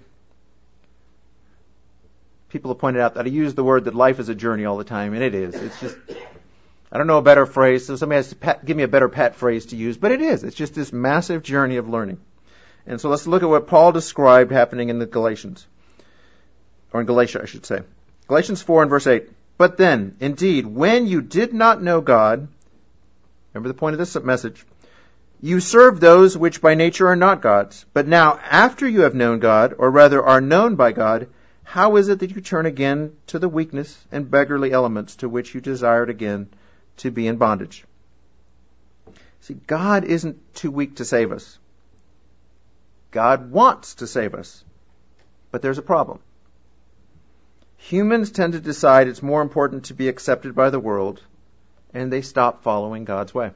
People have pointed out that I use the word that life is a journey all the time, and it is. It's just, I don't know a better phrase, so somebody has to give me a better pet phrase to use, but it is. It's just this massive journey of learning. And so let's look at what Paul described happening in the Galatians. Or in Galatia, I should say. Galatians 4 and verse 8. But then, indeed, when you did not know God, remember the point of this message, you served those which by nature are not God's. But now, after you have known God, or rather are known by God, how is it that you turn again to the weakness and beggarly elements to which you desired again to be in bondage? See, God isn't too weak to save us. God wants to save us. But there's a problem. Humans tend to decide it's more important to be accepted by the world, and they stop following God's way.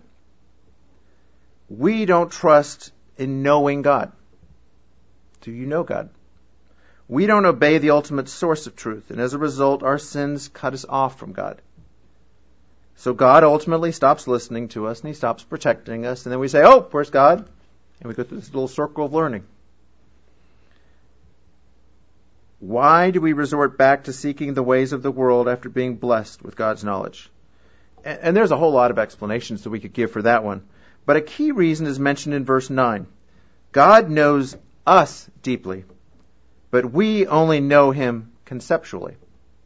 We don't trust in knowing God. Do you know God? We don't obey the ultimate source of truth, and as a result, our sins cut us off from God. So God ultimately stops listening to us, and He stops protecting us, and then we say, oh, where's God? And we go through this little circle of learning. Why do we resort back to seeking the ways of the world after being blessed with God's knowledge? And there's a whole lot of explanations that we could give for that one. But a key reason is mentioned in verse 9. God knows us deeply, but we only know Him conceptually.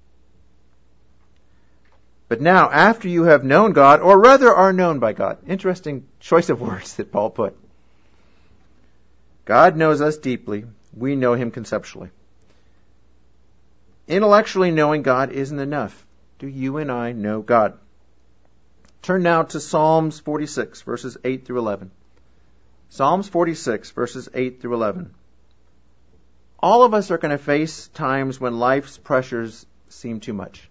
But now, after you have known God, or rather are known by God. Interesting choice of words that Paul put. God knows us deeply. We know Him conceptually. Intellectually knowing God isn't enough. Do you and I know God? Turn now to Psalms 46, verses 8 through 11. Psalms 46, verses 8 through 11. All of us are going to face times when life's pressures seem too much.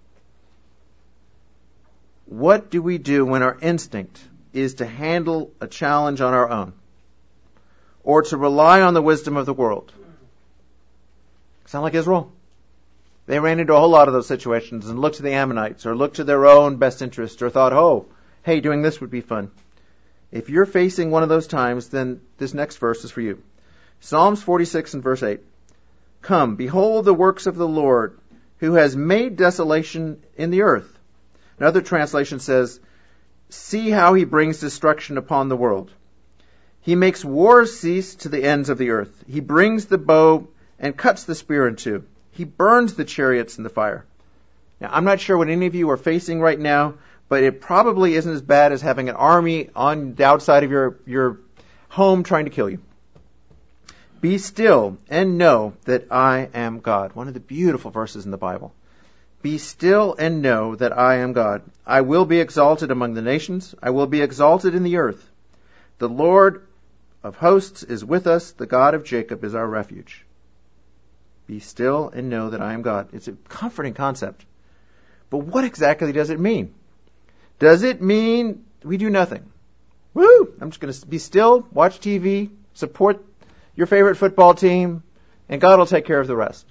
What do we do when our instinct is to handle a challenge on our own? Or to rely on the wisdom of the world? Sound like Israel? They ran into a whole lot of those situations and looked to the Ammonites or looked to their own best interest or thought, oh, hey, doing this would be fun. If you're facing one of those times, then this next verse is for you. Psalms 46 and verse 8. Come, behold the works of the Lord, who has made desolation in the earth. Another translation says, See how he brings destruction upon the world. He makes wars cease to the ends of the earth. He brings the bow and cuts the spear in two. He burns the chariots in the fire. Now, I'm not sure what any of you are facing right now, but it probably isn't as bad as having an army on the outside of your home trying to kill you. Be still and know that I am God. One of the beautiful verses in the Bible. Be still and know that I am God. I will be exalted among the nations. I will be exalted in the earth. The Lord of hosts is with us. The God of Jacob is our refuge. Be still and know that I am God. It's a comforting concept. But what exactly does it mean? Does it mean we do nothing? Woo! I'm just going to be still, watch TV, support your favorite football team, and God will take care of the rest.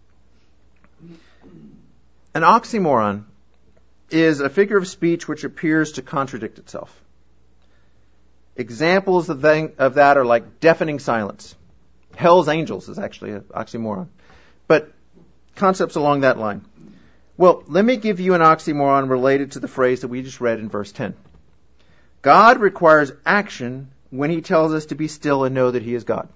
An oxymoron is a figure of speech which appears to contradict itself. Examples of that are like deafening silence. Hell's Angels is actually an oxymoron. But concepts along that line. Well, let me give you an oxymoron related to the phrase that we just read in verse 10. God requires action when he tells us to be still and know that he is God.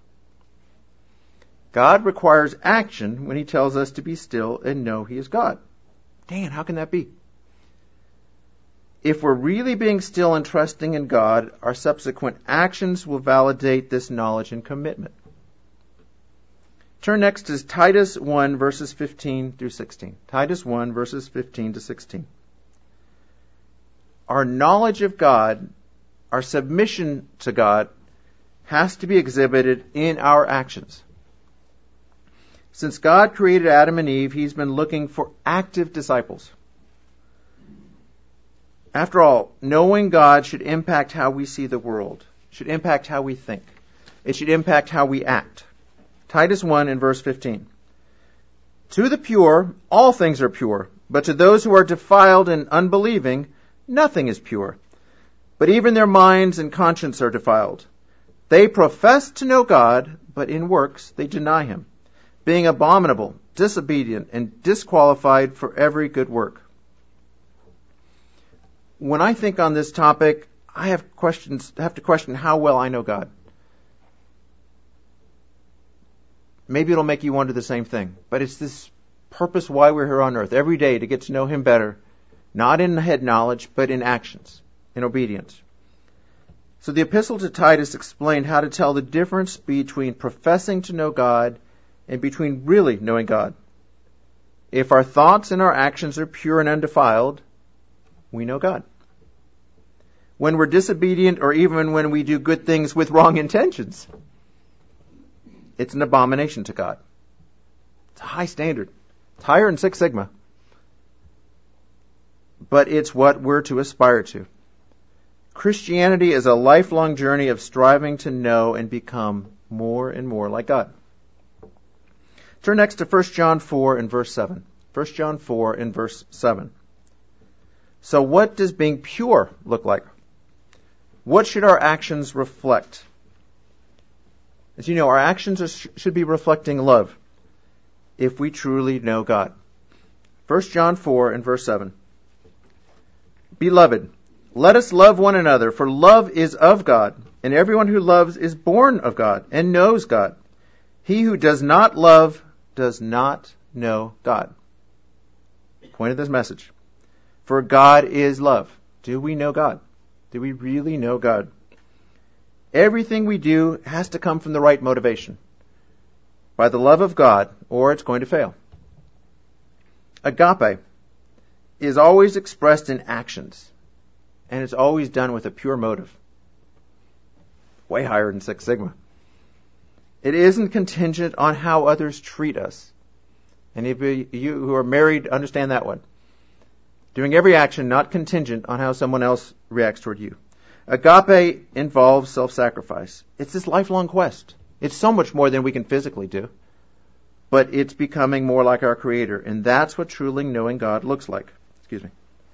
God requires action when he tells us to be still and know he is God. Dan, how can that be? If we're really being still and trusting in God, our subsequent actions will validate this knowledge and commitment. Turn next to Titus 1, verses 15 through 16. Titus 1, verses 15 to 16. Our knowledge of God, our submission to God, has to be exhibited in our actions. Since God created Adam and Eve, he's been looking for active disciples. After all, knowing God should impact how we see the world, should impact how we think. It should impact how we act. Titus 1 in verse 15. To the pure, all things are pure, but to those who are defiled and unbelieving, nothing is pure. But even their minds and conscience are defiled. They profess to know God, but in works they deny him, being abominable, disobedient, and disqualified for every good work. When I think on this topic, I have to question how well I know God. Maybe it'll make you wonder the same thing. But it's this purpose why we're here on earth, every day to get to know him better, not in head knowledge, but in actions, in obedience. So the epistle to Titus explained how to tell the difference between professing to know God and between really knowing God. If our thoughts and our actions are pure and undefiled, we know God. When we're disobedient or even when we do good things with wrong intentions, it's an abomination to God. It's a high standard. It's higher than Six Sigma. But it's what we're to aspire to. Christianity is a lifelong journey of striving to know and become more and more like God. Turn next to 1 John 4 and verse 7. 1 John 4 and verse 7. So what does being pure look like? What should our actions reflect? As you know, our actions should be reflecting love if we truly know God. 1 John 4 and verse 7. Beloved, let us love one another, for love is of God, and everyone who loves is born of God and knows God. He who does not love does not know God. Point of this message. For God is love. Do we know God? Do we really know God? Everything we do has to come from the right motivation. By the love of God, or it's going to fail. Agape is always expressed in actions, and it's always done with a pure motive. Way higher than Six Sigma. It isn't contingent on how others treat us. Any of you who are married understand that one. Doing every action not contingent on how someone else reacts toward you. Agape involves self-sacrifice. It's this lifelong quest. It's so much more than we can physically do. But it's becoming more like our Creator. And that's what truly knowing God looks like. Excuse me.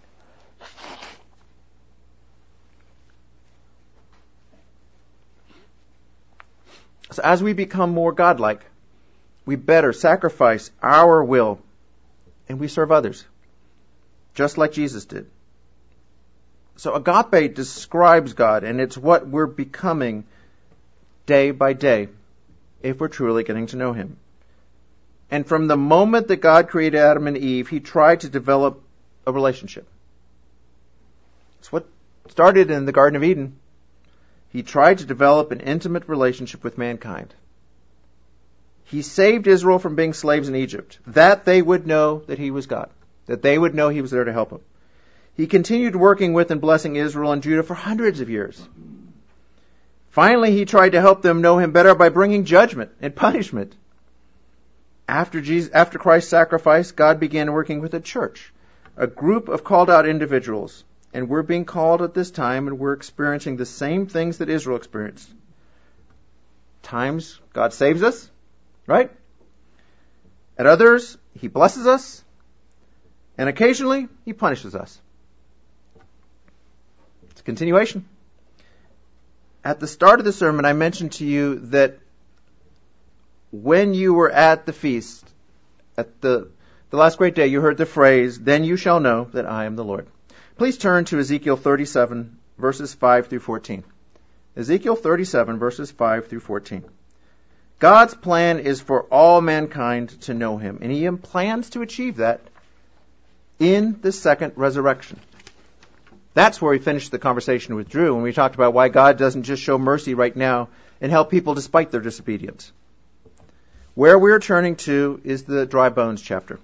So as we become more godlike, we better sacrifice our will and we serve others, just like Jesus did. So agape describes God, and it's what we're becoming day by day if we're truly getting to know Him. And from the moment that God created Adam and Eve, He tried to develop a relationship. It's what started in the Garden of Eden. He tried to develop an intimate relationship with mankind. He saved Israel from being slaves in Egypt, that they would know that He was God, that they would know He was there to help them. He continued working with and blessing Israel and Judah for hundreds of years. Finally, He tried to help them know Him better by bringing judgment and punishment. After Christ's sacrifice, God began working with a church, a group of called out individuals. And we're being called at this time, and we're experiencing the same things that Israel experienced. Times God saves us, right? At others, He blesses us. And occasionally, He punishes us. It's a continuation. At the start of the sermon, I mentioned to you that when you were at the feast, at the last great day, you heard the phrase, "Then you shall know that I am the Lord." Please turn to Ezekiel 37, verses 5 through 14. Ezekiel 37, verses 5 through 14. God's plan is for all mankind to know Him, and He plans to achieve that in the second resurrection. That's where we finished the conversation with Drew when we talked about why God doesn't just show mercy right now and help people despite their disobedience. Where we're turning to is the dry bones chapter.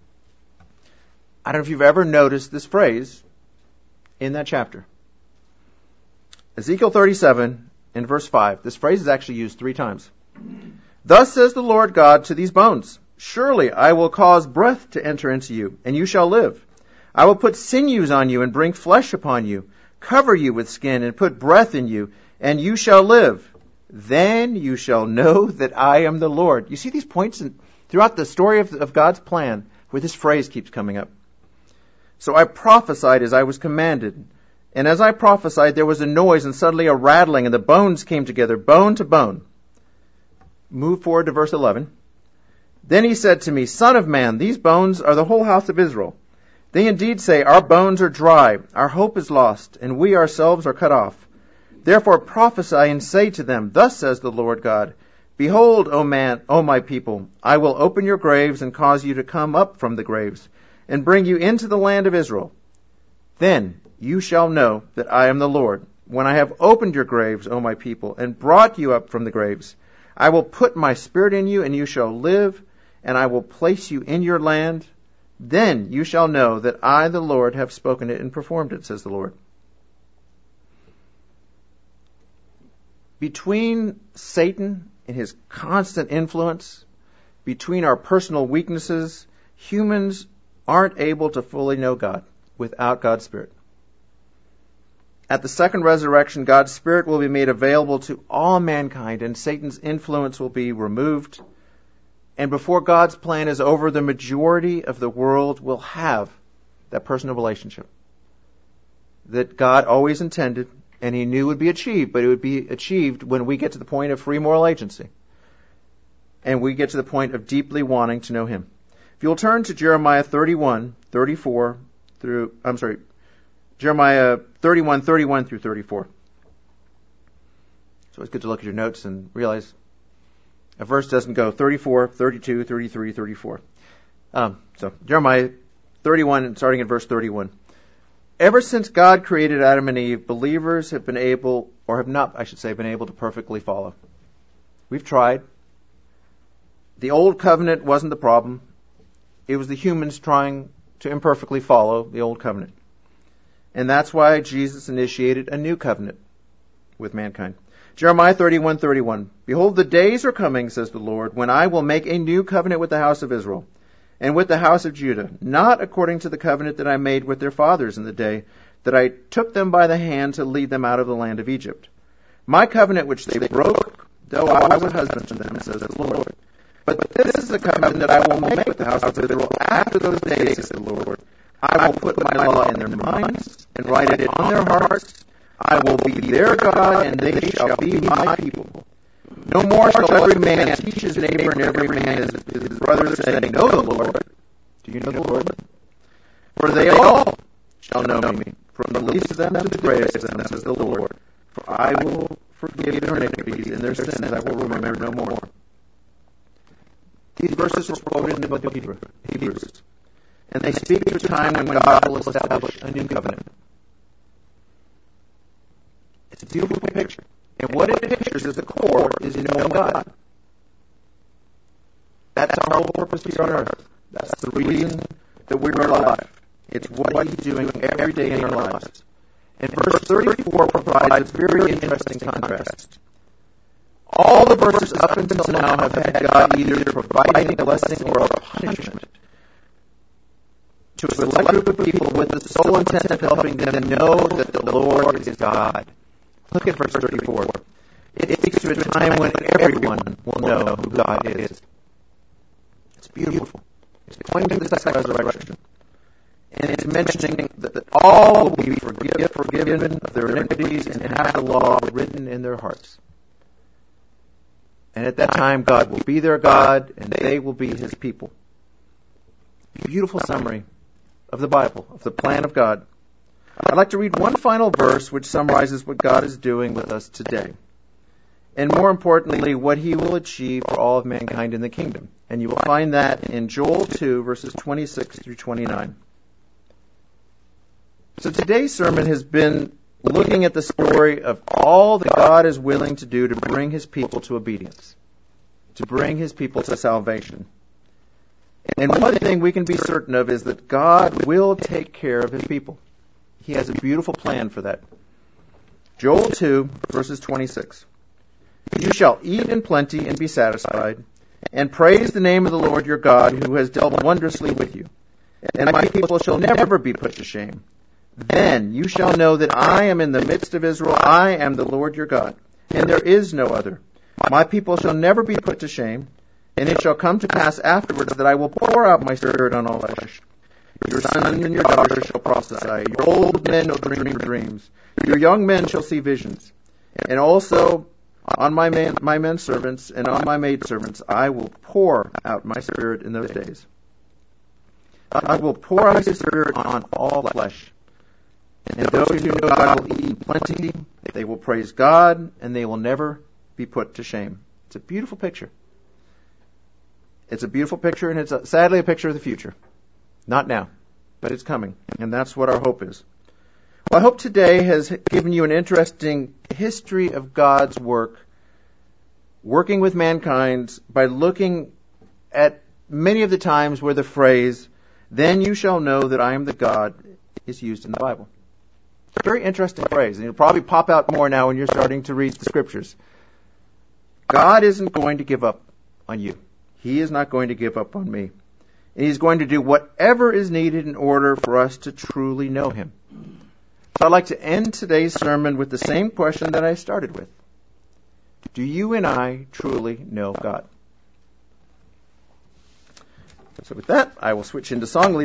I don't know if you've ever noticed this phrase in that chapter. Ezekiel 37 in verse 5. This phrase is actually used 3 times. Thus says the Lord God to these bones, surely I will cause breath to enter into you, and you shall live. I will put sinews on you and bring flesh upon you, cover you with skin and put breath in you, and you shall live. Then you shall know that I am the Lord. You see these points throughout the story of God's plan where this phrase keeps coming up. So I prophesied as I was commanded. And as I prophesied, there was a noise and suddenly a rattling, and the bones came together, bone to bone. Move forward to verse 11. Then He said to me, Son of man, these bones are the whole house of Israel. They indeed say, our bones are dry, our hope is lost, and we ourselves are cut off. Therefore prophesy and say to them, Thus says the Lord God, Behold, O my people, I will open your graves and cause you to come up from the graves, and bring you into the land of Israel. Then you shall know that I am the Lord, when I have opened your graves, O my people, and brought you up from the graves. I will put my spirit in you, and you shall live, and I will place you in your land. Then you shall know that I, the Lord, have spoken it and performed it, says the Lord. Between Satan and his constant influence, between our personal weaknesses, humans aren't able to fully know God without God's Spirit. At the second resurrection, God's Spirit will be made available to all mankind, and Satan's influence will be removed. And before God's plan is over, the majority of the world will have that personal relationship that God always intended and He knew would be achieved, but it would be achieved when we get to the point of free moral agency and we get to the point of deeply wanting to know Him. If you'll turn to Jeremiah 31, 31, 31 through 34. So it's good to look at your notes and realize a verse doesn't go 34, 32, 33, 34. So Jeremiah 31, starting at verse 31. Ever since God created Adam and Eve, believers have been able, or have not, I should say, been able to perfectly follow. We've tried. The old covenant wasn't the problem. It was the humans trying to imperfectly follow the old covenant. And that's why Jesus initiated a new covenant with mankind. Jeremiah 31:31. Behold, the days are coming, says the Lord, when I will make a new covenant with the house of Israel and with the house of Judah, not according to the covenant that I made with their fathers in the day that I took them by the hand to lead them out of the land of Egypt. My covenant which they broke, though I was husband to them, says the Lord. But this is the covenant that I will make with the house of Israel after those days, says the Lord. I will put my law in their minds and write it on their hearts. I will be their God, and they shall be my people. No more shall every man teach his neighbor and every man his brother, saying, Know the Lord. Do you know the Lord? For they all shall know me, from the least of them to the greatest of them, says the Lord. For I will forgive their iniquities, and their sins I will remember no more. These verses were quoted in the book of Hebrews, and they speak to a time when God will establish a new covenant. It's a beautiful picture. And what it pictures at the core is knowing God. That's our whole purpose here on earth. That's the reason that we're alive. It's what He's doing every day in our lives. And verse 34 provides a very interesting contrast. All the verses up until now have had God either providing a blessing or a punishment to a select group of people with the sole intent of helping them know that the Lord is God. Look at verse 34. It speaks to a time when everyone will know who God is. It's beautiful. It's pointing to the second resurrection. And it's mentioning that all will be forgiven of their iniquities and have the law written in their hearts. And at that time, God will be their God, and they will be His people. Beautiful summary of the Bible, of the plan of God. I'd like to read one final verse which summarizes what God is doing with us today. And more importantly, what He will achieve for all of mankind in the kingdom. And you will find that in Joel 2, verses 26 through 29. So today's sermon has been looking at the story of all that God is willing to do to bring His people to obedience, to bring His people to salvation. And one thing we can be certain of is that God will take care of His people. He has a beautiful plan for that. Joel 2, verses 26. You shall eat in plenty and be satisfied, and praise the name of the Lord your God, who has dealt wondrously with you. And my people shall never be put to shame. Then you shall know that I am in the midst of Israel. I am the Lord your God, and there is no other. My people shall never be put to shame, and it shall come to pass afterwards that I will pour out my Spirit on all flesh. Your sons and your daughters shall prophesy. Your old men shall dream dreams. Your young men shall see visions. And also on my men servants and on my maidservants I will pour out my Spirit in those days. I will pour out my Spirit on all flesh. And those who know God will eat in plenty. They will praise God, and they will never be put to shame. It's a beautiful picture. It's a beautiful picture, and it's sadly a picture of the future. Not now, but it's coming, and that's what our hope is. Well, I hope today has given you an interesting history of God's working with mankind by looking at many of the times where the phrase, "Then you shall know that I am the God," is used in the Bible. It's a very interesting phrase, and it'll probably pop out more now when you're starting to read the Scriptures. God isn't going to give up on you. He is not going to give up on me. And He's going to do whatever is needed in order for us to truly know Him. So I'd like to end today's sermon with the same question that I started with. Do you and I truly know God? So with that, I will switch into song leader.